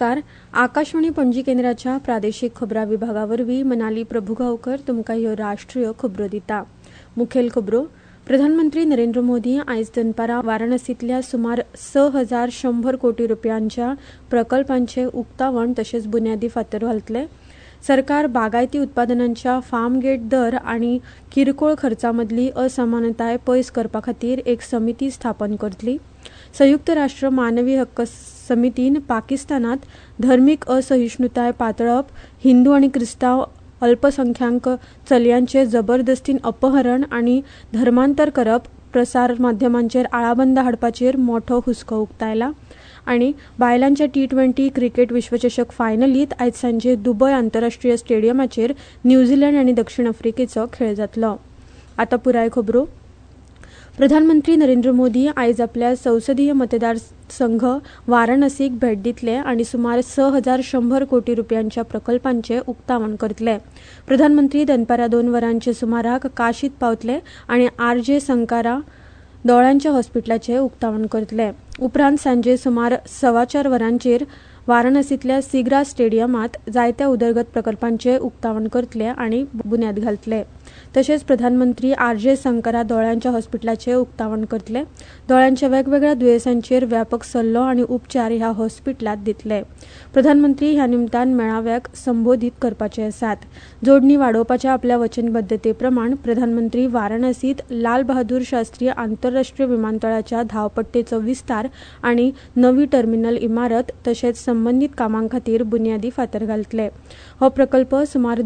नमस्कार. आकाशवाणी पणजी केंद्राच्या प्रादेशीक खबरां विभागावरवीं मनाली प्रभुगांवकर तुमकां ह्यो राष्ट्रीय खबरो दिता. मुखेल खबरो. प्रधानमंत्री नरेंद्र मोदी आयज दनपारां वाराणसींतल्या सुमार 6,100 कोटी रुपयांच्या प्रकल्पांचे उक्तावण तशेंच बुन्यादी फातर घालतले. सरकार बागायती उत्पादनांच्या फार्मगेट दर आनी किरकोळ खर्चामदली असमानताय पयस करपा खातीर एक समिती स्थापन करतली. संयुक्त राष्ट्र मानवी हक्क समितीन पाकिस्तानात धर्मीक असहिष्णुताय पातळप, हिंदू आनी क्रिस्तांव अल्पसंख्याक चलयांचे जबरदस्तीन अपहरण आनी धर्मांतर करप, प्रसार माध्यमांचेर आळाबंद हाडपाचेर मोठो हुस्को उक्तायला. आनी बायलांच्या T20 क्रिकेट विश्वचषक फायनलींत आयज सांजे दुबय आंतरराष्ट्रीय स्टेडियमाचेर न्यूझीलंड आनी दक्षिण आफ्रिकेचो खेळ जातलो. आतां पुराय खबरो. प्रधानमंत्री नरेंद्र मोदी आयज आपल्या संसदीय मतदारसंघ वाराणसीक भेट दितले आनी सुमार 6,100 कोटी रुपयांच्या प्रकल्पांचे उक्तावण करतले. प्रधानमंत्री दनपारां 2 वरांचे सुमाराक काशीत पावतले आनी RJ संकारा दोळ्यांच्या हॉस्पिटलाचे उक्तावण करतले. उपरांत सांजे सुमार 4:15 वरांचेर वाराणसींतल्या सिग्रा स्टेडियमांत जायत्या उदरगत प्रकल्पांचे उक्तावण करतले आनी बुन्याद घालतले. तशेंच प्रधानमंत्री RJ संकारा दोळ्यांच्या हॉस्पिटलाचे उक्तावण करतले. दोळ्यांच्या वेगवेगळ्या दुयेंसांचेर व्यापक सल्लो आनी उपचार ह्या हॉस्पिटलांत दितले. प्रधानमंत्री ह्या निमतान मेळाव्याक संबोधीत करपाचे आसात. जोडणी वाडोवपाच्या आपल्या वचनबद्धते प्रमाण प्रधानमंत्री वाराणसींत लाल बहादूर शास्त्री आंतरराष्ट्रीय विमानतळाच्या धांवपट्टेचो विस्तार आनी नवी टर्मिनल इमारत तशेंच संबंदीत कामां खातीर बुन्यादी फातर घालतले. हो प्रकल्प सुमार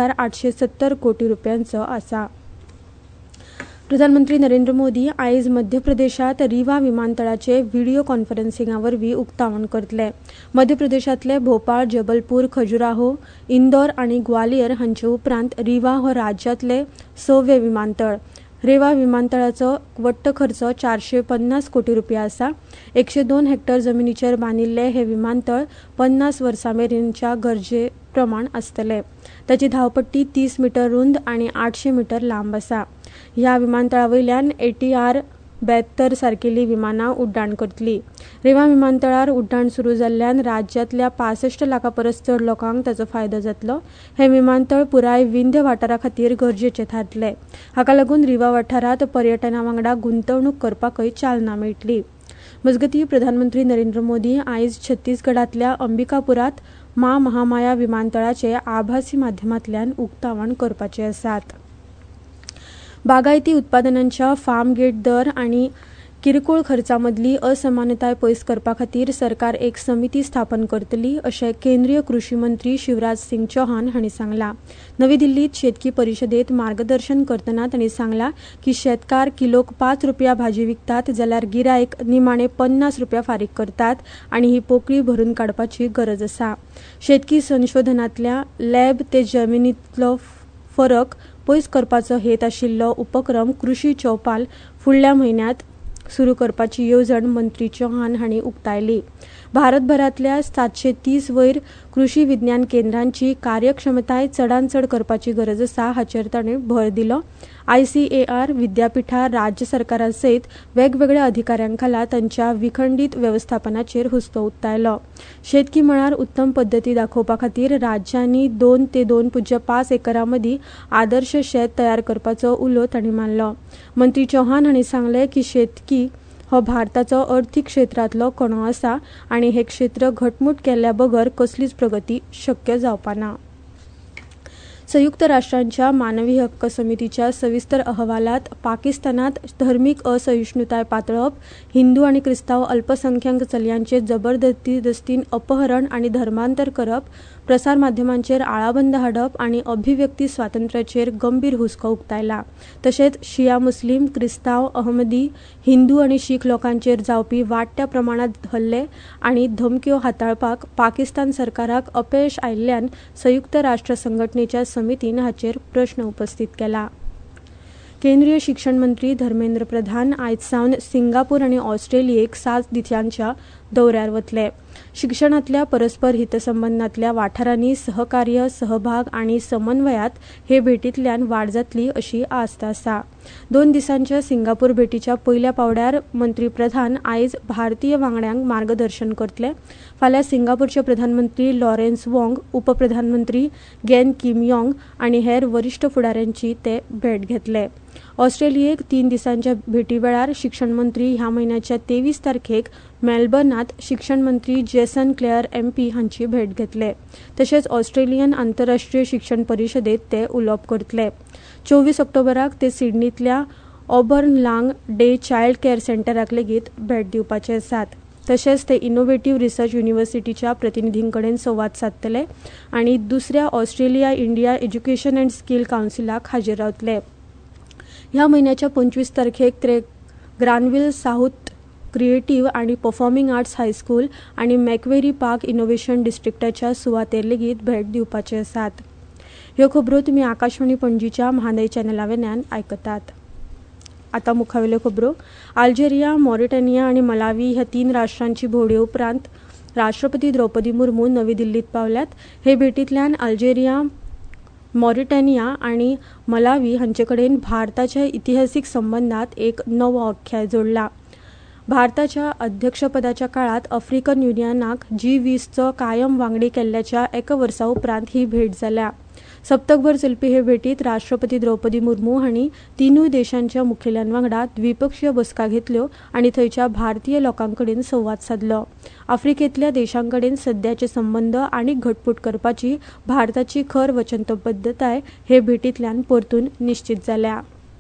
2,870 कोटी रुपयांचो आसा. प्रधानमंत्री नरेंद्र मोदी आयज मध्य प्रदेशात रीवा विमानतळाचे व्हिडिओ कॉन्फरन्सिंगावरवीं उक्तावण करतले. मध्य प्रदेशांतले भोपाळ, जबलपूर, खजुराहो, इंदोर आनी ग्वालियर हांचे उपरांत रीवा हो राज्यांतले 6वें विमानतळ. रेवा विमानतळाचो वट्ट खर्च 450 कोटी रुपया आसा. 102 हेक्टर जमनीचेर बांदिल्ले हे विमानतळ 50 वर्सां मेरेनच्या गरजे प्रमाण आसतले. ताची धांवपट्टी 30 मीटर रुंद आनी 800 मीटर लांब आसा. ह्या विमानतळावयल्यान ATR 72 सारकेली विमानां उड्डाण करतली. रेवा विमानतळार उड्डाण सुरू जाल्ल्यान राज्यांतल्या 65 लाखां परस चड लोकांक ताचो फायदो जातलो. हे विमानतळ पुराय विंध्य वाठारा खातीर गरजेचे थारतले. हाका लागून रीवा वाठारांत पर्यटना वांगडा गुंतवणूक करपाकय चालना मेळटली. मजगतीं प्रधानमंत्री नरेंद्र मोदी आयज छत्तीसगडांतल्या अंबिकापुरांत मां महामाया विमानतळाचे आभासी माध्यमांतल्यान उक्तावण करपाचे आसात. बागायती उत्पादनांच्या फार्मगेट दर आनी किरकोळ खर्चामदली असमानताय पयस करपा खातीर सरकार एक समिती स्थापन करतली अशें केंद्रीय कृषी मंत्री शिवराज सिंग चौहान हांणी सांगलां. नवी दिल्लींत शेतकी परिशदेंत मार्गदर्शन करतना तांणी सांगलां की शेतकार किलोक 5 रुपया भाजी विकतात जाल्यार गिरायक निमाणे 50 रुपया फारीक करतात आनी ही पोकळी भरून काडपाची गरज आसा. शेतकी संशोधनांतल्या लॅब ते जमनींतलो फरक पयस करपाचो हेत आशिल्लो उपक्रम कृषी चौपाल फुडल्या म्हयन्यांत सुरू करपाची येवजण मंत्री चौहान हांणी उक्तायली. भारतभरांतल्या 730 वयर कृषी विज्ञान केंद्रांची कार्यक्षमताय चडांत चड करपाची गरज आसा हाचेर ताणें भर दिलो. ICAR विद्यापीठां राज्य सरकारां सयत वेगवेगळ्या अधिकाऱ्यां खाला तांच्या विखंडीत वेवस्थापनाचेर हुस्को उक्तायलो. शेतकी मळार उत्तम पद्दती दाखोवपा खातीर राज्यांनी 2 ते 2.5 एकरां मदीं आदर्श शेत तयार करपाचो उलो तांणी मारलो. मंत्री चौहान हांणी सांगलें की शेतकी हो भारताचो अर्थीक क्षेत्रांतलो कणो आसा आनी हे क्षेत्र घटमूट केल्ल्या बगर कसलीच प्रगती शक्य जावपा ना. संयुक्त राष्ट्रांच्या मानवी हक्क समितीच्या सविस्तर अहवालांत पाकिस्तानात धर्मीक असहिष्णुताय पातळप, हिंदू आनी क्रिस्तांव अल्पसंख्याक चलयांचे जबरदस्तीन अपहरण आनी धर्मांतर करप, प्रसार माध्यमांचेर आळाबंद हाडप आनी अभिव्यक्ती स्वातंत्र्याचेर गंभीर हुस्को उक्तायला. तशेंच शिया मुस्लीम, क्रिस्तांव, अहमदी, हिंदू आनी शीख लोकांचेर जावपी वाडट्या प्रमाणांत हल्ले आनी धमक्यो हाताळपाक पाकिस्तान सरकाराक अपयश आयिल्ल्यान संयुक्त राष्ट्र संघटनेच्या समितीन हाचेर प्रस्न उपस्थित केला. केंद्रीय शिक्षण मंत्री धर्मेंद्र प्रधान आयज सावन सिंगापूर आनी ऑस्ट्रेलियेक 7 दिसांच्या दौऱ्यार वतले. शिक्षणातल्या परस्पर हितसंबंधातल्या वाठारांनी सहकार्य, सहभाग आणि समन्वयात हे भेटींतल्यान वाड जातली अशी आस्त आसा. 2 दिसांच्या सिंगापूर भेटीच्या पयल्या पावड्यार मंत्री प्रधान आयज भारतीय वांगड्यांक मार्गदर्शन करतले. फाल्यां सिंगापूरचे प्रधानमंत्री लॉरेन्स वॉंग, उपप्रधानमंत्री गॅन किम यॉंग आनी हेर वरिश्ठ फुडाऱ्यांची ते भेट घेतले. ऑस्ट्रेलियेक 3 दिसांच्या भेटी वेळार शिक्षण मंत्री ह्या म्हयन्याच्या 23 तारखेक मेलबर्नात शिक्षण मंत्री जेसन क्लेयर MP हांची भेट घेतले. तशेंच ऑस्ट्रेलियन आंतरराष्ट्रीय शिक्षण परिशदेत ते उलोवप करतले. 24 ऑक्टोबराक ते सिडनींतल्या Auburn long day child care सेंटराक लेगीत भेट दिवपाचे आसात. तशेंच ते इनोव्हेटिव्ह रिसर्च युनिव्हर्सिटीच्या प्रतिनिधींकडेन संवाद साधतले आनी दुसऱ्या Australia India education and skill कावन्सिलाक हाजीर रावतले. ह्या म्हयन्याच्या 25 तारखेक ते ग्रानविल साउथ क्रिएटिव्ह आनी परफॉर्मिंग आर्ट्स हायस्कूल आनी मॅक्वेरी पार्क इनोव्हेशन डिस्ट्रिक्टाच्या सुवातेर लेगीत भेट दिवपाचे आसात. ह्यो खबरो तुमी आकाशवाणी पणजीच्या महानय चॅनलावेल्यान आयकतात. आतां मुखावेल्यो खबरो. अल्जेरिया, मॉरिटानिया आनी मलावी ह्या 3 राष्ट्रांची भोंवडे उपरांत राष्ट्रपती द्रौपदी मुर्मू नवी दिल्लीत पावल्यात. हे भेटींतल्यान अल्जेरिया, मॉरिटानिया आनी मलावी हांचे कडेन भारताच्या इतिहासीक संबंधांत एक नवो अध्याय जोडला. भारताच्या अध्यक्षपदाच्या काळात आफ्रिकन युनियनाक G20चो कायम वांगडी केल्ल्याच्या एका वर्सा उपरांत ही भेट जाल्या. सप्तकभर चलपी हे भेटींत राष्ट्रपती द्रौपदी मुर्मू हांणी तिनूय देशांच्या मुखेल्यांवांगडा वांगडा द्विपक्षीय बसका घेतल्यो आनी थंयच्या भारतीय लोकांकडेन संवाद साधलो. आफ्रिकेंतल्या देशांकडेन सध्याचे संबंद आनीक घटमूट करपाची भारताची खर वचनबद्धताय हे भेटींतल्यान परतून निश्चित जाल्या.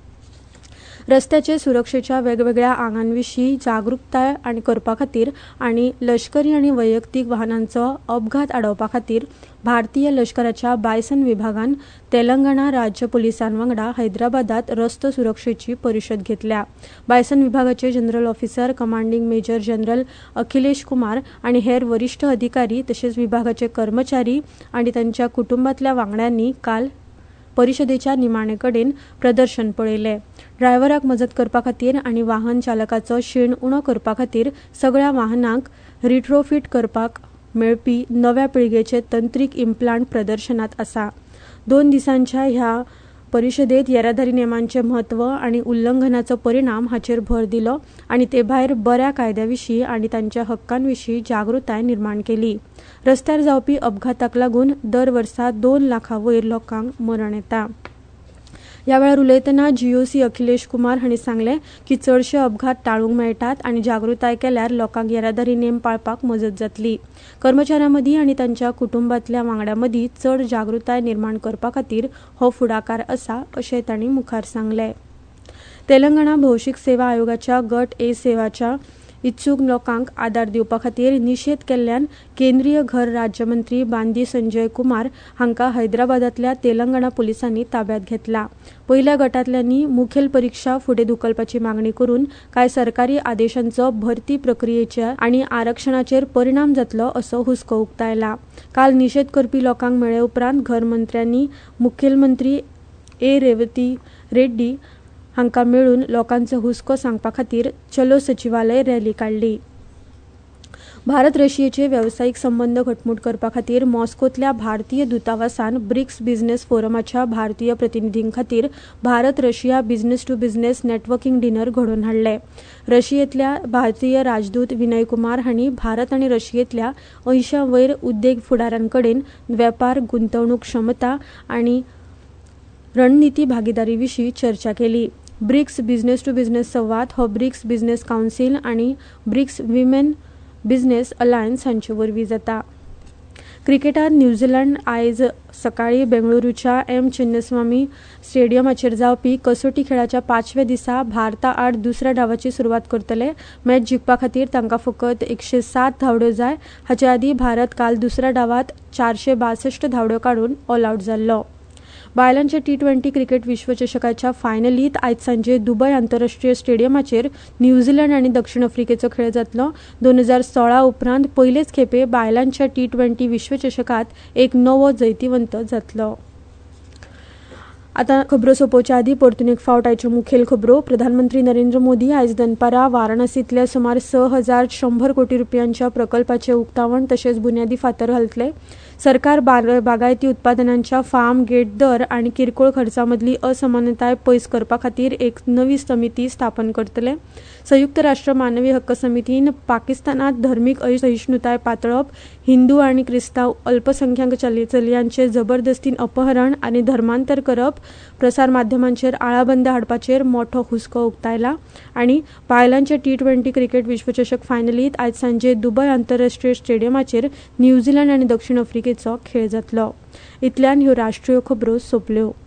रस्त्याचे सुरक्षेच्या वेगवेगळ्या आंगांविशीं जागरूकताय करपा खातीर आनी लश्करी आनी वैयक्तीक वाहनांचो अपघात आडावपा खातीर भारतीय लश्कराच्या बायसन विभागान तेलंगणा राज्य पुलिसांवांगडा हैदराबादात रस्तो सुरक्षेची परिशद घेतल्या. बायसन विभागाचे general officer commanding major general Akhilesh Kumar आनी हेर वरिश्ठ अधिकारी तशेंच विभागाचे कर्मचारी आनी तांच्या कुटुंबांतल्या वांगड्यांनी काल परिशदेच्या निमाणे कडेन प्रदर्शन पळयले. ड्रायव्हराक मजत करपा खातीर आनी वाहन चालकाचो शीण उणो करपा खातीर सगळ्या वाहनांक रिट्रोफिट करपाक मेळपी नव्या पिळगेचे तंत्रीक इम्प्लांट प्रदर्शनात आसा. 2 दिसांच्या ह्या परिशदेत येरादारी नेमांचे म्हत्व आनी उल्लंघनाचो परिणाम हाचेर भर दिलो आनी ते भायर बऱ्या कायद्याविशीं आनी तांच्या हक्कांविशीं जागृताय निर्माण केली. रस्त्यार जावपी अपघाताक लागून दर वर्सा 2 लाखांवयर लोकांक मरण येता. ह्या वेळार उलयतना GOC अखिलेश कुमार हांणी सांगलें की चडशे अपघात टाळूंक मेळटात आनी जागृताय केल्यार लोकांक येरादारी नेम पाळपाक मजत जातली. कर्मचाऱ्यांमदीं आनी तांच्या कुटुंबांतल्या वांगड्यांमदीं चड जागृताय निर्माण करपा खातीर हो फुडाकार आसा अशें तांणी मुखार सांगलें. तेलंगणा भौशीक सेवा आयोगाच्या गट A सेवाच्या इत्सूक लोकांक आदार दिवपा खातीर निशेध केल्ल्यान केंद्रीय घर राज्यमंत्री बांदी संजय कुमार हांकां हैदराबादांतल्या तेलंगणा पुलिसांनी ताब्यांत घेतला. पयल्या गटांतल्यांनी मुखेल परीक्षा फुडें धुकलपाची मागणी करून कांय सरकारी आदेशांचो भरती प्रक्रियेच्या आनी आरक्षणाचेर परिणाम जातलो असो हुस्को उक्तायला. काल निशेध करपी लोकांक मेळे उपरांत घर मंत्र्यांनी मुखेलमंत्री A रेवती रेड्डी हांकां मेळून लोकांचो हुस्को सांगपा खातीर चलो सचिवालय रॅली काडली. भारत रशियेचे वेवसायीक संबंद घटमूट करपा खातीर मॉस्कोतल्या भारतीय दुतावासान ब्रिक्स बिझनेस फोरमाच्या भारतीय प्रतिनिधीं खातीर Bharat Russia business to business networking dinner घडोवन हाडले. रशियेंतल्या भारतीय राजदूत विनय कुमार हांणी भारत आनी रशियेंतल्या 80 वयर उद्देग फुडाऱ्यांकडेन वेपार, गुंतवणूक क्षमता आनी रणनीती भागीदारी विशीं चर्चा केली. ब्रिक्स बिझनेस टू बिझनेस संवाद हो ब्रिक्स बिझनेस कावन्सिल आनी ब्रिक्स विमेन बिझनेस अलायन्स हांचे वरवीं जाता. क्रिकेटांत न्यूझीलंड आयज सकाळीं बेंगळुरूच्या M चिन्नस्वामी स्टेडियमाचेर जावपी कसोटी खेळाच्या 5व्या दिसा भारता आड दुसऱ्या डावाची सुरवात करतले. मॅच जिखपा खातीर तांकां फकत 107 धांवड्यो जाय. हाचे आदीं भारत काल दुसऱ्या डावांत 462 धांवड्यो काडून ऑल आउट जाल्लो. बायलांच्या T20 क्रिकेट विश्वचषकाच्या फायनलींत आयज सांजे दुबय आंतरराष्ट्रीय स्टेडियमाचेर न्यूझीलंड आनी दक्षिण आफ्रिकेचो खेळ जातलो. 2016 उपरांत पयलेच खेपे बायलांच्या T20 विश्वचषकात एक नवो जैतिवंत जातलो. आता खबरो सोपोवच्या आदी परतून एक फावट आयच्यो मुखेल खबरो. प्रधानमंत्री नरेंद्र मोदी आयज दनपारां वाराणसींतल्या सुमार 6,100 कोटी रुपयांच्या प्रकल्पाचे उक्तावण तशेंच बुन्यादी फातर घालतले. सरकार बागायती उत्पादनांच्या फार्म गेट दर आनी किरकोळ खर्चामदली असमानताय पयस करपा खातीर एक नवी समिती स्थापन करतले. संयुक्त राष्ट्र मानवी हक्क समितीन पाकिस्तानात धर्मीक असहिष्णुताय पातळप, हिंदू आनी क्रिस्तांव अल्पसंख्याक चलयांचे जबरदस्तीन अपहरण आनी धर्मांतर करप, प्रसार माध्यमांचेर आळाबंद हाडपाचेर मोठो हुस्को उक्तायला. आनी बायलांचे T20 क्रिकेट विश्वचषक फायनलींत आयज सांजे दुबय आंतरराष्ट्रीय स्टेडियमाचेर न्यूझीलंड आनी दक्षिण आफ्रिकेचो खेळ जातलो. इतल्यान ह्यो राष्ट्रीय खबरो सोंपल्यो.